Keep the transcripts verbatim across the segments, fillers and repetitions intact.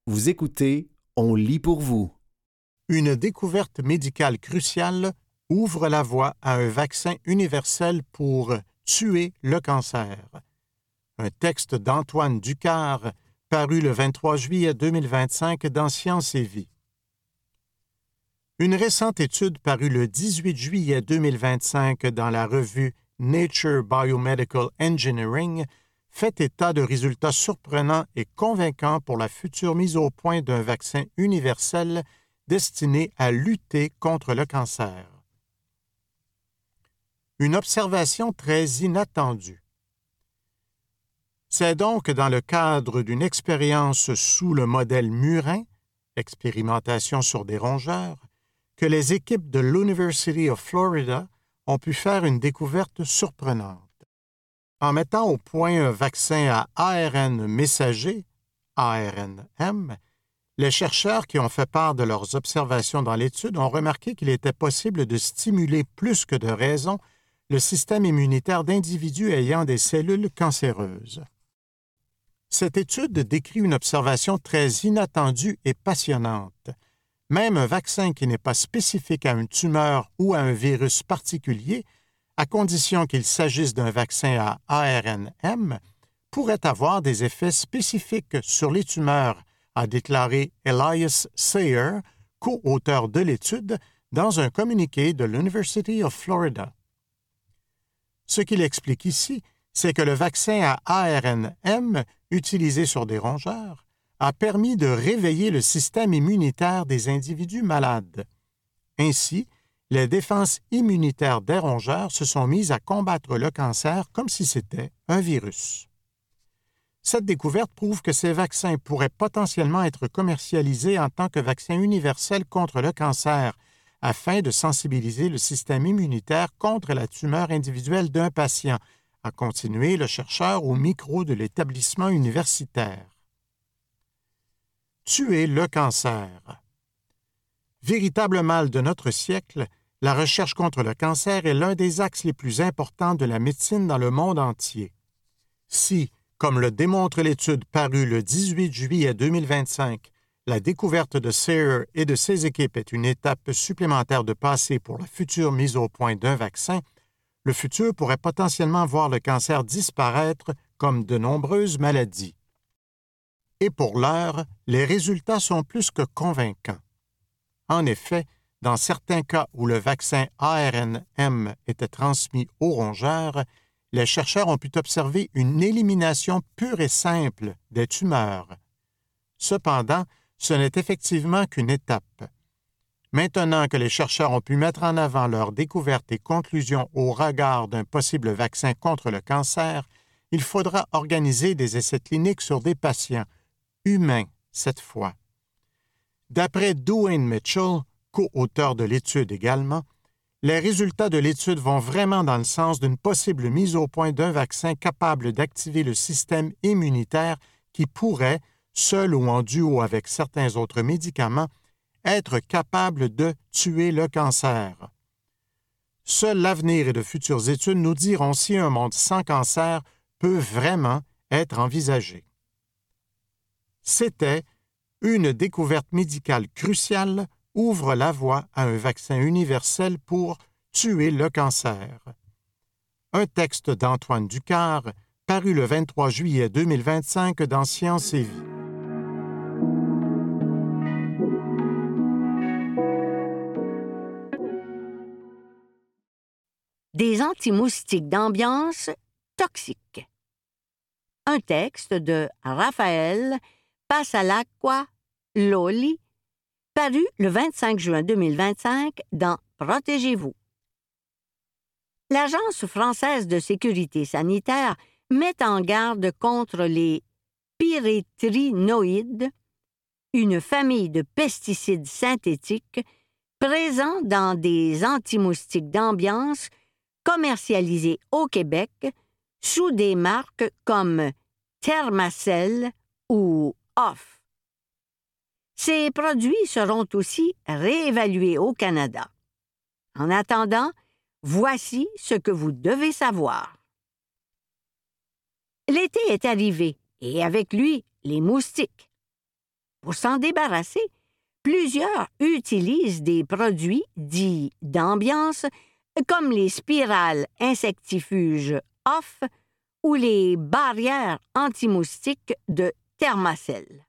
Vous écoutez, on lit pour vous. Une découverte médicale cruciale ouvre la voie à un vaccin universel pour tuer le cancer. Un texte d'Antoine Ducard, paru le vingt-trois juillet deux mille vingt-cinq dans Science et Vie. Une récente étude parue le dix-huit juillet deux mille vingt-cinq dans la revue Nature Biomedical Engineering fait état de résultats surprenants et convaincants pour la future mise au point d'un vaccin universel destiné à lutter contre le cancer. Une observation très inattendue. C'est donc dans le cadre d'une expérience sous le modèle murin, expérimentation sur des rongeurs, que les équipes de l'University of Florida ont pu faire une découverte surprenante. En mettant au point un vaccin à A R N messager, A R N M, les chercheurs qui ont fait part de leurs observations dans l'étude ont remarqué qu'il était possible de stimuler plus que de raison le système immunitaire d'individus ayant des cellules cancéreuses. Cette étude décrit une observation très inattendue et passionnante. Même un vaccin qui n'est pas spécifique à une tumeur ou à un virus particulier, à condition qu'il s'agisse d'un vaccin à A R N M, pourrait avoir des effets spécifiques sur les tumeurs, a déclaré Elias Sayer, co-auteur de l'étude, dans un communiqué de l'University of Florida. Ce qu'il explique ici, c'est que le vaccin à A R N M, utilisé sur des rongeurs, a permis de réveiller le système immunitaire des individus malades. Ainsi, les défenses immunitaires des rongeurs se sont mises à combattre le cancer comme si c'était un virus. Cette découverte prouve que ces vaccins pourraient potentiellement être commercialisés en tant que vaccin universel contre le cancer, afin de sensibiliser le système immunitaire contre la tumeur individuelle d'un patient, a continué le chercheur au micro de l'établissement universitaire. Tuer le cancer. Véritable mal de notre siècle, la recherche contre le cancer est l'un des axes les plus importants de la médecine dans le monde entier. Si, comme le démontre l'étude parue le dix-huit juillet deux mille vingt-cinq, la découverte de Sayer et de ses équipes est une étape supplémentaire de passer pour la future mise au point d'un vaccin, le futur pourrait potentiellement voir le cancer disparaître comme de nombreuses maladies. Et pour l'heure, les résultats sont plus que convaincants. En effet, dans certains cas où le vaccin A R N M était transmis aux rongeurs, les chercheurs ont pu observer une élimination pure et simple des tumeurs. Cependant, ce n'est effectivement qu'une étape. Maintenant que les chercheurs ont pu mettre en avant leurs découvertes et conclusions au regard d'un possible vaccin contre le cancer, il faudra organiser des essais cliniques sur des patients, humains cette fois. D'après Duane Mitchell, co-auteur de l'étude également, les résultats de l'étude vont vraiment dans le sens d'une possible mise au point d'un vaccin capable d'activer le système immunitaire qui pourrait, seul ou en duo avec certains autres médicaments, être capable de tuer le cancer. Seul l'avenir et de futures études nous diront si un monde sans cancer peut vraiment être envisagé. C'était une découverte médicale cruciale ouvre la voie à un vaccin universel pour tuer le cancer. Un texte d'Antoine Ducard, paru le vingt-trois juillet deux mille vingt-cinq dans Science et Vie. Des antimoustiques d'ambiance toxiques. Un texte de Raphaël Passalacqua-Lolli, paru le vingt-cinq juin deux mille vingt-cinq dans Protégez-vous. L'Agence française de sécurité sanitaire met en garde contre les pyréthrinoïdes, une famille de pesticides synthétiques présents dans des antimoustiques d'ambiance commercialisés au Québec sous des marques comme Thermacell ou Off. Ces produits seront aussi réévalués au Canada. En attendant, voici ce que vous devez savoir. L'été est arrivé et avec lui, les moustiques. Pour s'en débarrasser, plusieurs utilisent des produits dits d'ambiance comme les spirales insectifuges off ou les barrières anti-moustiques de Thermacell.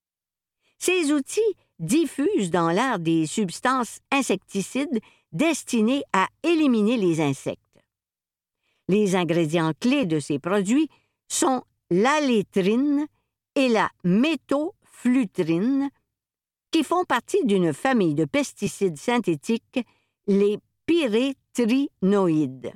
Ces outils diffusent dans l'air des substances insecticides destinées à éliminer les insectes. Les ingrédients clés de ces produits sont l'alétrine et la méthoflutrine, qui font partie d'une famille de pesticides synthétiques, les pyrétrinoïdes.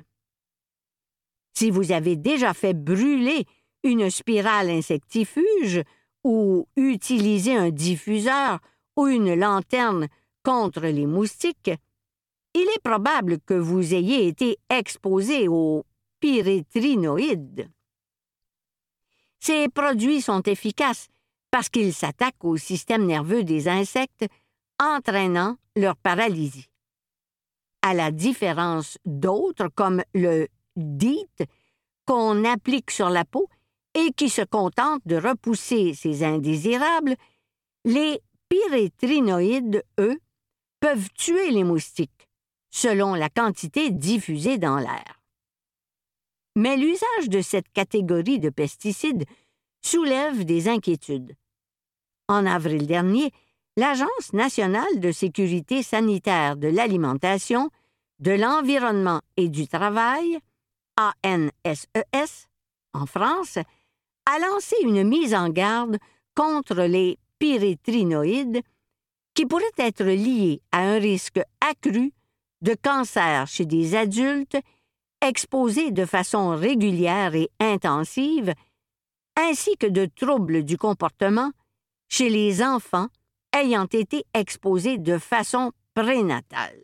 Si vous avez déjà fait brûler une spirale insectifuge ou utilisé un diffuseur ou une lanterne contre les moustiques, il est probable que vous ayez été exposé aux pyrétrinoïdes. Ces produits sont efficaces parce qu'ils s'attaquent au système nerveux des insectes, entraînant leur paralysie. À la différence d'autres, comme le D E E T, qu'on applique sur la peau et qui se contentent de repousser ces indésirables, les pyrétrinoïdes, eux, peuvent tuer les moustiques, selon la quantité diffusée dans l'air. Mais l'usage de cette catégorie de pesticides soulève des inquiétudes. En avril dernier, l'Agence nationale de sécurité sanitaire de l'alimentation, de l'environnement et du travail, A N S E S, en France, a lancé une mise en garde contre les pyrétrinoïdes qui pourraient être liés à un risque accru de cancer chez des adultes exposés de façon régulière et intensive, ainsi que de troubles du comportement chez les enfants ayant été exposés de façon prénatale.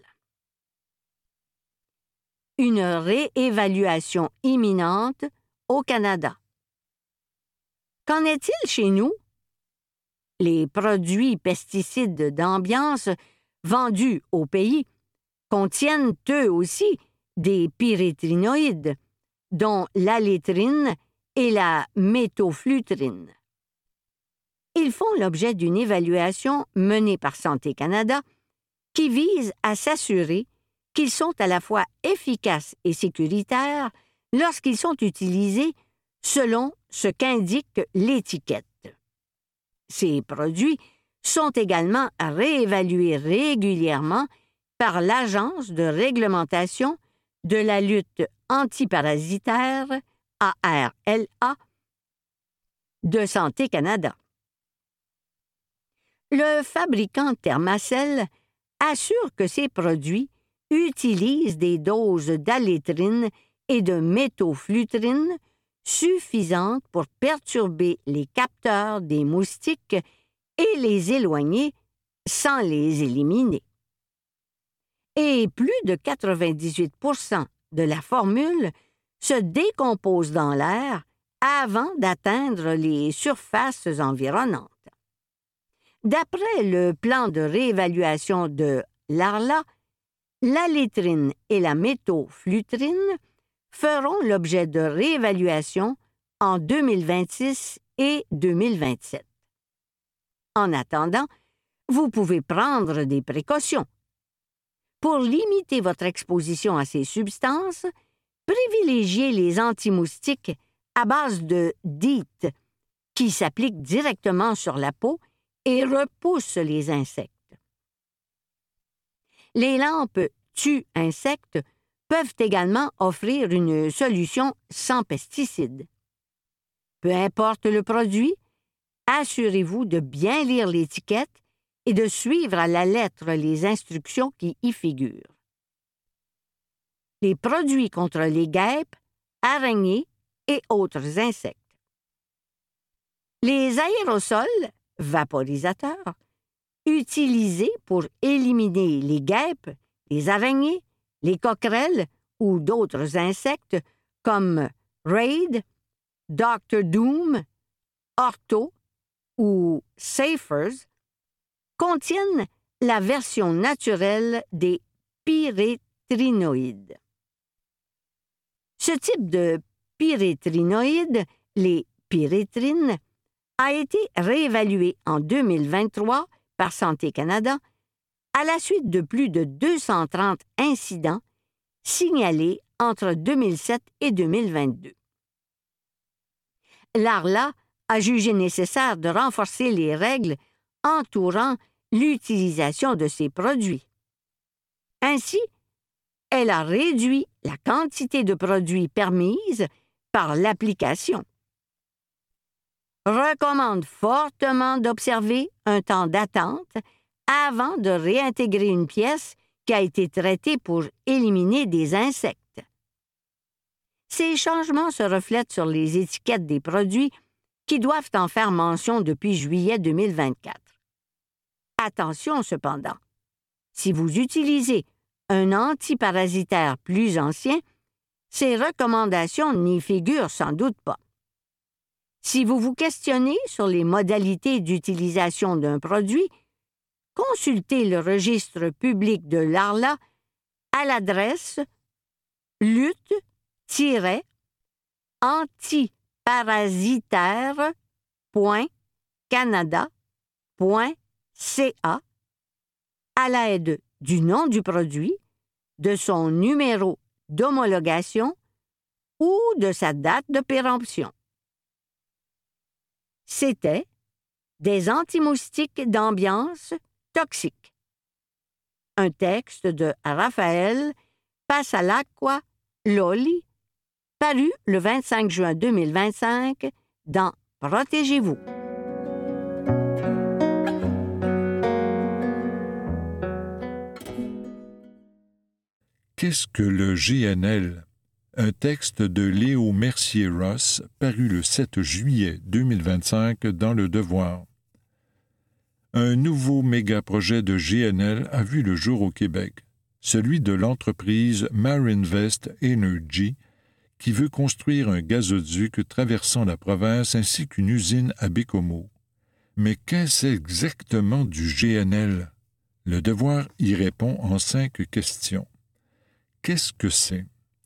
Une réévaluation imminente au Canada. Qu'en est-il chez nous? Les produits pesticides d'ambiance vendus au pays contiennent eux aussi des pyrétrinoïdes, dont l'alétrine et la méthoflutrine. Ils font l'objet d'une évaluation menée par Santé Canada qui vise à s'assurer qu'ils sont à la fois efficaces et sécuritaires lorsqu'ils sont utilisés selon ce qu'indique l'étiquette. Ces produits sont également réévalués régulièrement par l'Agence de réglementation de la lutte antiparasitaire, A R L A, de Santé Canada. Le fabricant Thermacell assure que ces produits utilisent des doses d'alétrine et de méthoflutrine suffisantes pour perturber les capteurs des moustiques et les éloigner sans les éliminer. Et plus de quatre-vingt-dix-huit pour cent de la formule se décompose dans l'air avant d'atteindre les surfaces environnantes. D'après le plan de réévaluation de l'A R L A, l'alétrine et la méthoflutrine feront l'objet de réévaluation en deux mille vingt-six et deux mille vingt-sept. En attendant, vous pouvez prendre des précautions. Pour limiter votre exposition à ces substances, privilégiez les antimoustiques à base de D E E T, qui s'appliquent directement sur la peau et repoussent les insectes. Les lampes tue-insectes peuvent également offrir une solution sans pesticides. Peu importe le produit, assurez-vous de bien lire l'étiquette et de suivre à la lettre les instructions qui y figurent. Les produits contre les guêpes, araignées et autres insectes. Les aérosols, vaporisateurs, utilisés pour éliminer les guêpes, les araignées, les coquerelles ou d'autres insectes comme Raid, docteur Doom, Ortho ou Safers, contiennent la version naturelle des pyrétrinoïdes. Ce type de pyrétrinoïdes, les pyrétrines, a été réévalué en deux mille vingt-trois par Santé Canada à la suite de plus de deux cent trente incidents signalés entre deux mille sept et deux mille vingt-deux. L'Arla a jugé nécessaire de renforcer les règles entourant l'utilisation de ces produits. Ainsi, elle a réduit la quantité de produits permise par l'application. Recommande fortement d'observer un temps d'attente avant de réintégrer une pièce qui a été traitée pour éliminer des insectes. Ces changements se reflètent sur les étiquettes des produits qui doivent en faire mention depuis juillet deux mille vingt-quatre. Attention cependant, si vous utilisez un antiparasitaire plus ancien, ces recommandations n'y figurent sans doute pas. Si vous vous questionnez sur les modalités d'utilisation d'un produit, consultez le registre public de l'Arla à l'adresse lutte tiret antiparasitaire point canada point c a à l'aide du nom du produit, de son numéro d'homologation ou de sa date de péremption. C'était des antimoustiques d'ambiance toxiques. Un texte de Raphaël Passalacqua Loli, paru le vingt-cinq juin deux mille vingt-cinq dans Protégez-vous. Qu'est-ce que le G N L? Un texte de Léo Mercier-Ross, paru le sept juillet deux mille vingt-cinq dans Le Devoir. Un nouveau méga-projet de G N L a vu le jour au Québec, celui de l'entreprise Marinvest Energy, qui veut construire un gazoduc traversant la province ainsi qu'une usine à Bécomo. Mais qu'est-ce exactement du G N L? Le Devoir y répond en cinq questions. Qu'est-ce que c'est?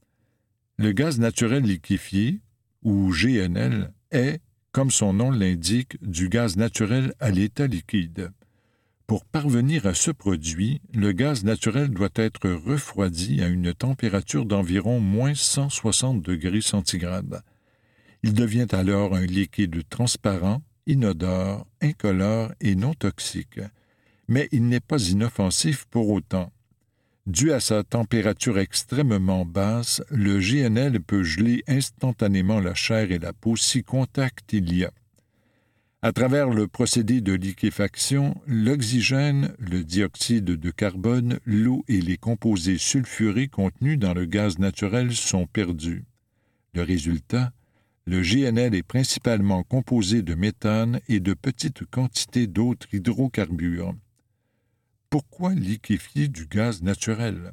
Le gaz naturel liquéfié, ou G N L, est, comme son nom l'indique, du gaz naturel à l'état liquide. Pour parvenir à ce produit, le gaz naturel doit être refroidi à une température d'environ moins cent soixante degrés centigrades. Il devient alors un liquide transparent, inodore, incolore et non toxique. Mais il n'est pas inoffensif pour autant. Dû à sa température extrêmement basse, le G N L peut geler instantanément la chair et la peau si contact il y a. À travers le procédé de liquéfaction, l'oxygène, le dioxyde de carbone, l'eau et les composés sulfurés contenus dans le gaz naturel sont perdus. Le résultat, le G N L est principalement composé de méthane et de petites quantités d'autres hydrocarbures. Pourquoi liquéfier du gaz naturel?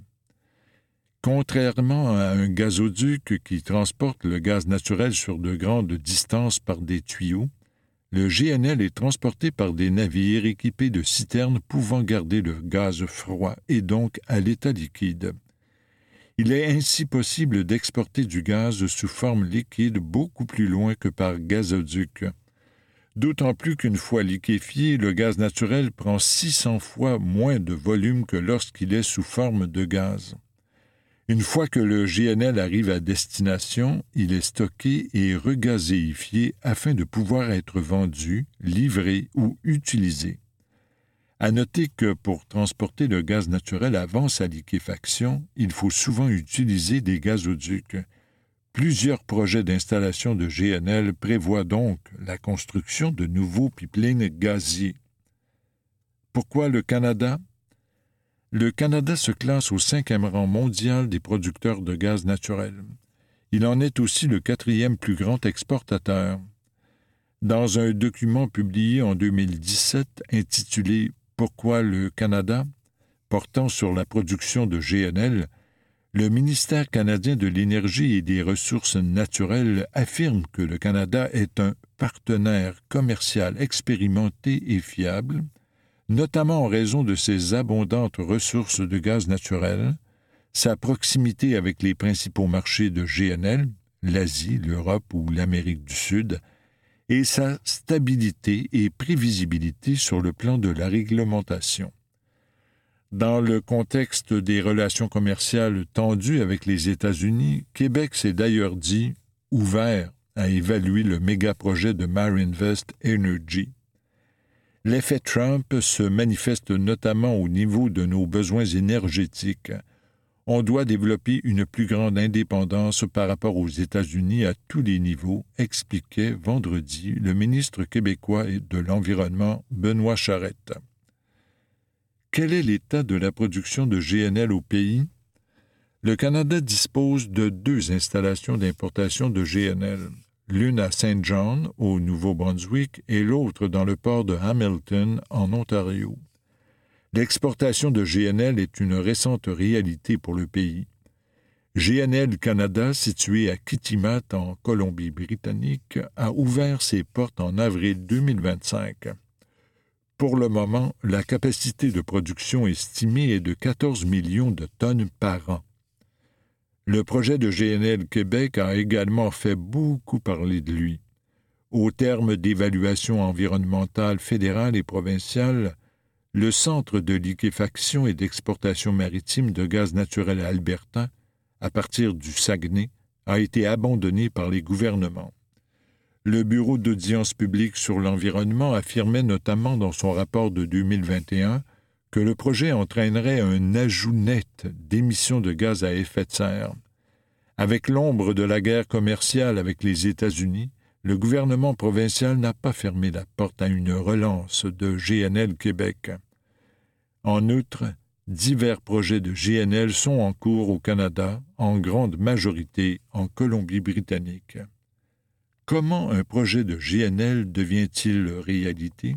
Contrairement à un gazoduc qui transporte le gaz naturel sur de grandes distances par des tuyaux, le G N L est transporté par des navires équipés de citernes pouvant garder le gaz froid et donc à l'état liquide. Il est ainsi possible d'exporter du gaz sous forme liquide beaucoup plus loin que par gazoduc. D'autant plus qu'une fois liquéfié, le gaz naturel prend six cents fois moins de volume que lorsqu'il est sous forme de gaz. Une fois que le G N L arrive à destination, il est stocké et regazéifié afin de pouvoir être vendu, livré ou utilisé. À noter que pour transporter le gaz naturel avant sa liquéfaction, il faut souvent utiliser des gazoducs. Plusieurs projets d'installation de G N L prévoient donc la construction de nouveaux pipelines gaziers. Pourquoi le Canada? Le Canada se classe au cinquième rang mondial des producteurs de gaz naturel. Il en est aussi le quatrième plus grand exportateur. Dans un document publié en deux mille dix-sept intitulé « Pourquoi le Canada ?», portant sur la production de G N L, le ministère canadien de l'Énergie et des Ressources naturelles affirme que le Canada est un partenaire commercial expérimenté et fiable, notamment en raison de ses abondantes ressources de gaz naturel, sa proximité avec les principaux marchés de G N L, l'Asie, l'Europe ou l'Amérique du Sud, et sa stabilité et prévisibilité sur le plan de la réglementation. Dans le contexte des relations commerciales tendues avec les États-Unis, Québec s'est d'ailleurs dit ouvert à évaluer le méga-projet de Marinvest Energy. L'effet Trump se manifeste notamment au niveau de nos besoins énergétiques. On doit développer une plus grande indépendance par rapport aux États-Unis à tous les niveaux, expliquait vendredi le ministre québécois de l'Environnement, Benoît Charette. Quel est l'état de la production de G N L au pays? Le Canada dispose de deux installations d'importation de G N L, l'une à Saint John, au Nouveau-Brunswick, et l'autre dans le port de Hamilton, en Ontario. L'exportation de G N L est une récente réalité pour le pays. G N L Canada, situé à Kitimat, en Colombie-Britannique, a ouvert ses portes en avril deux mille vingt-cinq. Pour le moment, la capacité de production estimée est de quatorze millions de tonnes par an. Le projet de G N L Québec a également fait beaucoup parler de lui. Au terme d'évaluation environnementale fédérale et provinciale, le Centre de liquéfaction et d'exportation maritime de gaz naturel albertain, à partir du Saguenay, a été abandonné par les gouvernements. Le Bureau d'audience publique sur l'environnement affirmait notamment dans son rapport de deux mille vingt et un que le projet entraînerait un ajout net d'émissions de gaz à effet de serre. Avec l'ombre de la guerre commerciale avec les États-Unis, le gouvernement provincial n'a pas fermé la porte à une relance de G N L Québec. En outre, divers projets de G N L sont en cours au Canada, en grande majorité en Colombie-Britannique. Comment un projet de G N L devient-il réalité?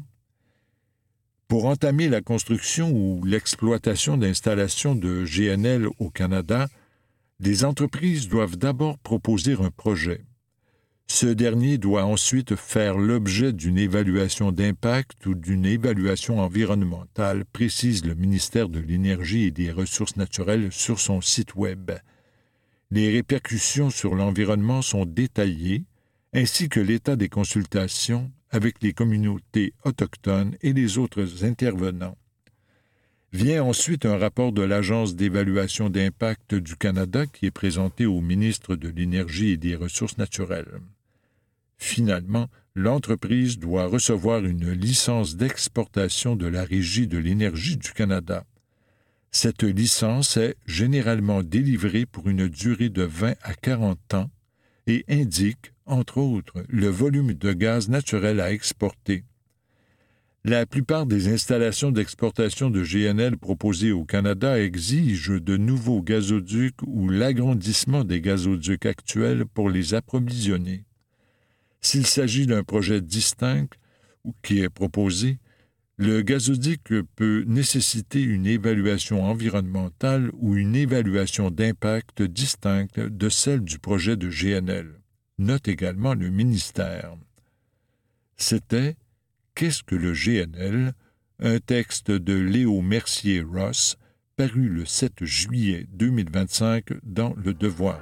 Pour entamer la construction ou l'exploitation d'installations de G N L au Canada, les entreprises doivent d'abord proposer un projet. Ce dernier doit ensuite faire l'objet d'une évaluation d'impact ou d'une évaluation environnementale, précise le ministère de l'Énergie et des Ressources naturelles sur son site Web. Les répercussions sur l'environnement sont détaillées, ainsi que l'état des consultations avec les communautés autochtones et les autres intervenants. Vient ensuite un rapport de l'Agence d'évaluation d'impact du Canada qui est présenté au ministre de l'Énergie et des Ressources naturelles. Finalement, l'entreprise doit recevoir une licence d'exportation de la Régie de l'énergie du Canada. Cette licence est généralement délivrée pour une durée de vingt à quarante ans et indique, entre autres, le volume de gaz naturel à exporter. La plupart des installations d'exportation de G N L proposées au Canada exigent de nouveaux gazoducs ou l'agrandissement des gazoducs actuels pour les approvisionner. S'il s'agit d'un projet distinct ou qui est proposé, le gazoduc peut nécessiter une évaluation environnementale ou une évaluation d'impact distincte de celle du projet de G N L, note également le ministère. C'était « Qu'est-ce que le G N L ?» un texte de Léo Mercier-Ross, paru le sept juillet deux mille vingt-cinq dans Le Devoir.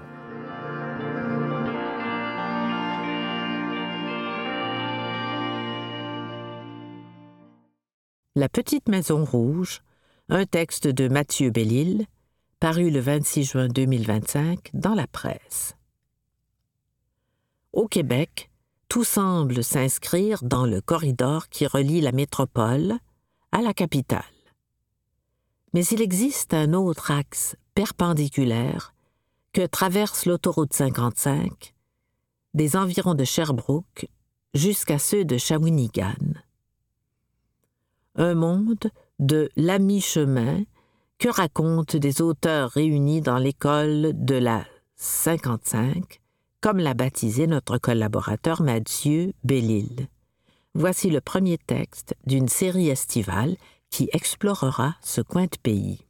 La petite maison rouge, un texte de Mathieu Bellil, paru le vingt-six juin deux mille vingt-cinq dans la presse. Au Québec, tout semble s'inscrire dans le corridor qui relie la métropole à la capitale. Mais il existe un autre axe perpendiculaire que traverse l'autoroute cinquante-cinq, des environs de Sherbrooke jusqu'à ceux de Shawinigan. Un monde de l'à mi-chemin que racontent des auteurs réunis dans l'école de la cinquante-cinq, comme l'a baptisé notre collaborateur Mathieu Bellil. Voici le premier texte d'une série estivale qui explorera ce coin de pays.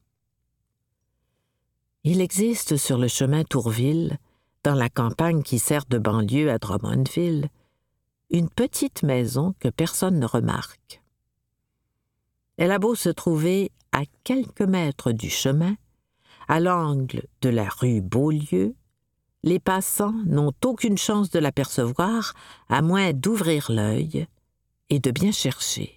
Il existe sur le chemin Tourville, dans la campagne qui sert de banlieue à Drummondville, une petite maison que personne ne remarque. Elle a beau se trouver à quelques mètres du chemin, à l'angle de la rue Beaulieu, Les passants n'ont aucune chance de l'apercevoir à moins d'ouvrir l'œil et de bien chercher.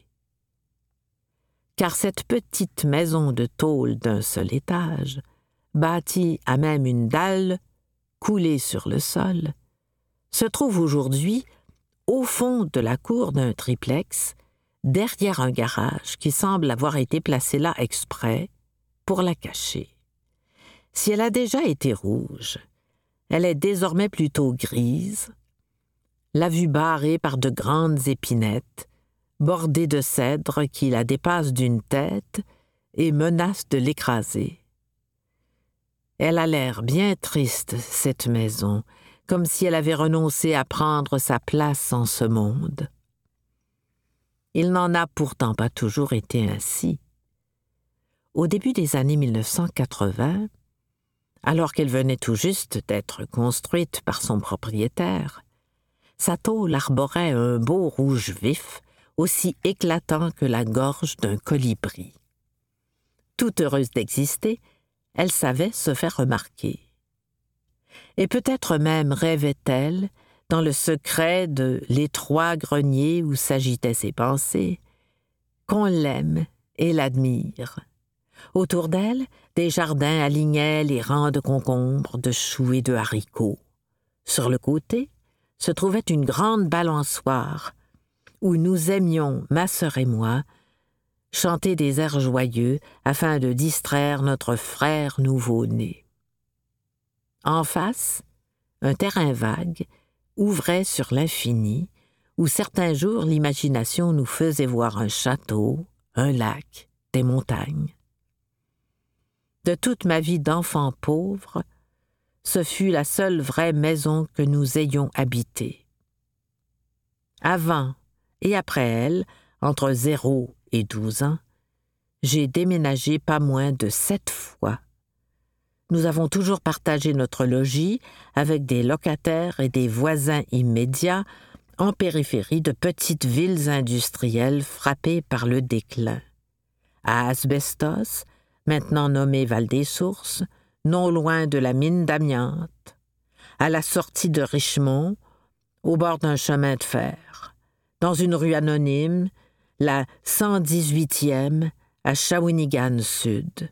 Car cette petite maison de tôle d'un seul étage, bâtie à même une dalle, coulée sur le sol, se trouve aujourd'hui au fond de la cour d'un triplex, derrière un garage qui semble avoir été placé là exprès pour la cacher. Si elle a déjà été rouge, elle est désormais plutôt grise, la vue barrée par de grandes épinettes, bordée de cèdres qui la dépassent d'une tête et menacent de l'écraser. Elle a l'air bien triste, cette maison, comme si elle avait renoncé à prendre sa place en ce monde. Il n'en a pourtant pas toujours été ainsi. Au début des années mille neuf cent quatre-vingts, alors qu'elle venait tout juste d'être construite par son propriétaire, sa tôle arborait un beau rouge vif, aussi éclatant que la gorge d'un colibri. Toute heureuse d'exister, elle savait se faire remarquer. Et peut-être même rêvait-elle, dans le secret de l'étroit grenier où s'agitaient ses pensées, qu'on l'aime et l'admire. Autour d'elle, des jardins alignaient les rangs de concombres, de choux et de haricots. Sur le côté se trouvait une grande balançoire où nous aimions, ma sœur et moi, chanter des airs joyeux afin de distraire notre frère nouveau-né. En face, un terrain vague ouvrait sur l'infini, où certains jours l'imagination nous faisait voir un château, un lac, des montagnes. De toute ma vie d'enfant pauvre, ce fut la seule vraie maison que nous ayons habitée. Avant et après elle, entre zéro et douze ans, j'ai déménagé pas moins de sept fois. Nous avons toujours partagé notre logis avec des locataires et des voisins immédiats en périphérie de petites villes industrielles frappées par le déclin. À Asbestos, maintenant nommée Val-des-Sources, non loin de la mine d'amiante, à la sortie de Richmond, au bord d'un chemin de fer, dans une rue anonyme, la cent dix-huitième à Shawinigan Sud.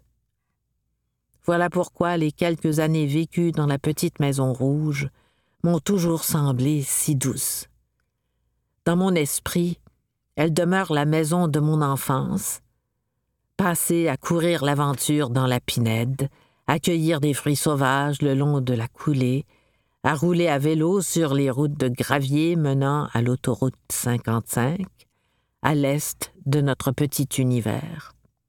Voilà pourquoi les quelques années vécues dans la petite maison rouge m'ont toujours semblé si douces. Dans mon esprit, elle demeure la maison de mon enfance, passée à courir l'aventure dans la pinède, à cueillir des fruits sauvages le long de la coulée, à rouler à vélo sur les routes de gravier menant à l'autoroute cinquante-cinq, à l'est de notre petit univers.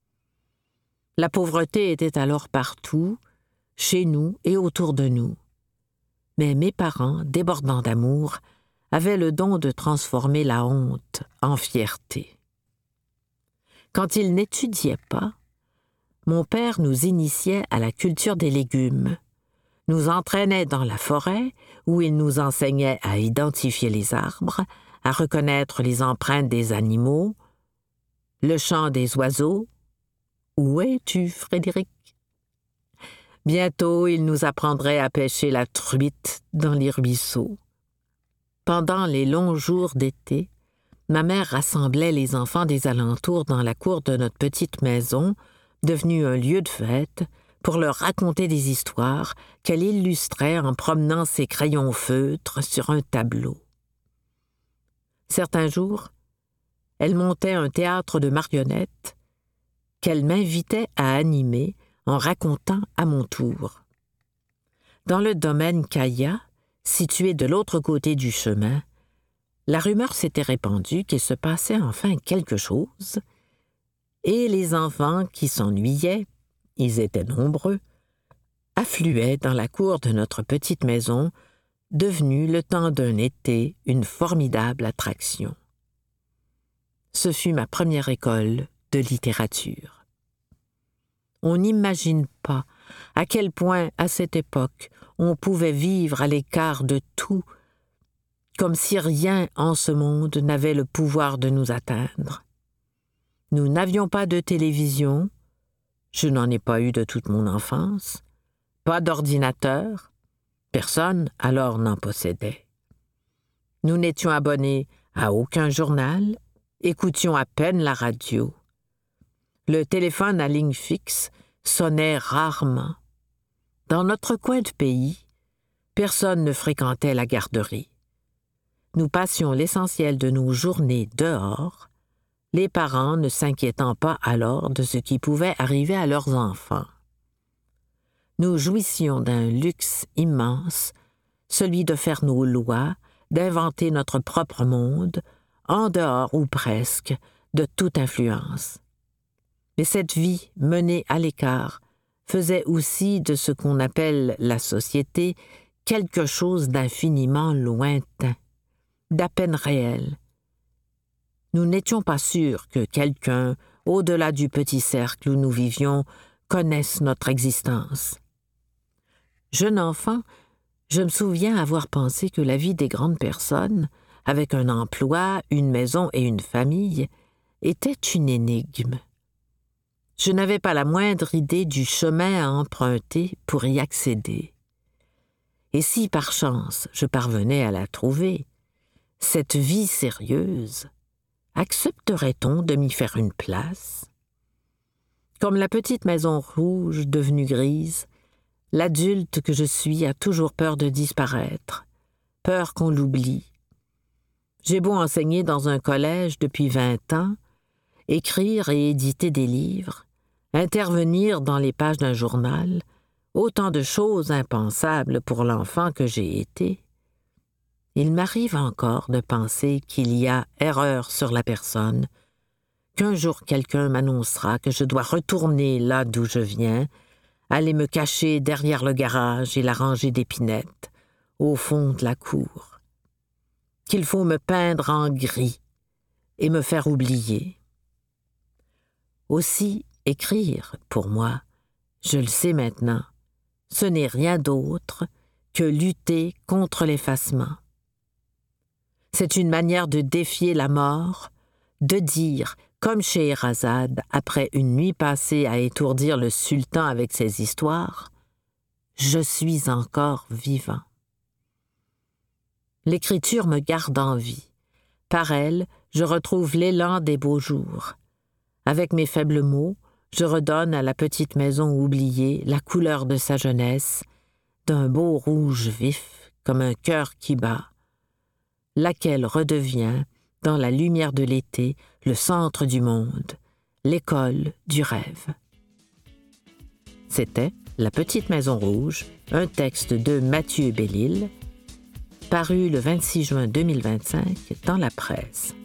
La pauvreté était alors partout, chez nous et autour de nous. Mais mes parents, débordants d'amour, avaient le don de transformer la honte en fierté. Quand ils n'étudiaient pas, mon père nous initiait à la culture des légumes, nous entraînait dans la forêt où il nous enseignait à identifier les arbres, à reconnaître les empreintes des animaux, le chant des oiseaux. Où es-tu, Frédéric? Bientôt, il nous apprendrait à pêcher la truite dans les ruisseaux. Pendant les longs jours d'été, ma mère rassemblait les enfants des alentours dans la cour de notre petite maison, devenue un lieu de fête, pour leur raconter des histoires qu'elle illustrait en promenant ses crayons feutres sur un tableau. Certains jours, elle montait un théâtre de marionnettes qu'elle m'invitait à animer en racontant à mon tour. Dans le domaine Kaya, situé de l'autre côté du chemin, la rumeur s'était répandue qu'il se passait enfin quelque chose, et les enfants qui s'ennuyaient, ils étaient nombreux, affluaient dans la cour de notre petite maison, devenue le temps d'un été une formidable attraction. Ce fut ma première école de littérature. On n'imagine pas à quel point, à cette époque, on pouvait vivre à l'écart de tout, comme si rien en ce monde n'avait le pouvoir de nous atteindre. Nous n'avions pas de télévision, je n'en ai pas eu de toute mon enfance, pas d'ordinateur, Personne alors n'en possédait. Nous n'étions abonnés à aucun journal, écoutions à peine la radio. Le téléphone à ligne fixe sonnait rarement. Dans notre coin de pays, personne ne fréquentait la garderie. Nous passions l'essentiel de nos journées dehors, les parents ne s'inquiétant pas alors de ce qui pouvait arriver à leurs enfants. Nous jouissions d'un luxe immense, celui de faire nos lois, d'inventer notre propre monde, en dehors ou presque de toute influence. Mais cette vie menée à l'écart faisait aussi de ce qu'on appelle la société quelque chose d'infiniment lointain, d'à peine réel. Nous n'étions pas sûrs que quelqu'un, au-delà du petit cercle où nous vivions, connaisse notre existence. Jeune enfant, je me souviens avoir pensé que la vie des grandes personnes, avec un emploi, une maison et une famille, était une énigme. Je n'avais pas la moindre idée du chemin à emprunter pour y accéder. Et si, par chance, je parvenais à la trouver, cette vie sérieuse, accepterait-on de m'y faire une place? Comme la petite maison rouge devenue grise, l'adulte que je suis a toujours peur de disparaître, peur qu'on l'oublie. J'ai beau enseigner dans un collège depuis vingt ans, écrire et éditer des livres, intervenir dans les pages d'un journal, autant de choses impensables pour l'enfant que j'ai été. Il m'arrive encore de penser qu'il y a erreur sur la personne, qu'un jour quelqu'un m'annoncera que je dois retourner là d'où je viens, aller me cacher derrière le garage et la rangée d'épinettes, au fond de la cour, qu'il faut me peindre en gris et me faire oublier. Aussi, écrire, pour moi, je le sais maintenant, ce n'est rien d'autre que lutter contre l'effacement. C'est une manière de défier la mort, de dire, comme Scheherazade, après une nuit passée à étourdir le sultan avec ses histoires, « Je suis encore vivant ». L'écriture me garde en vie. Par elle, je retrouve l'élan des beaux jours. Avec mes faibles mots, je redonne à la petite maison oubliée la couleur de sa jeunesse, d'un beau rouge vif comme un cœur qui bat, laquelle redevient, dans la lumière de l'été, le centre du monde, l'école du rêve. C'était La Petite Maison Rouge, un texte de Mathieu Bellil, paru le vingt-six juin deux mille vingt-cinq dans la presse.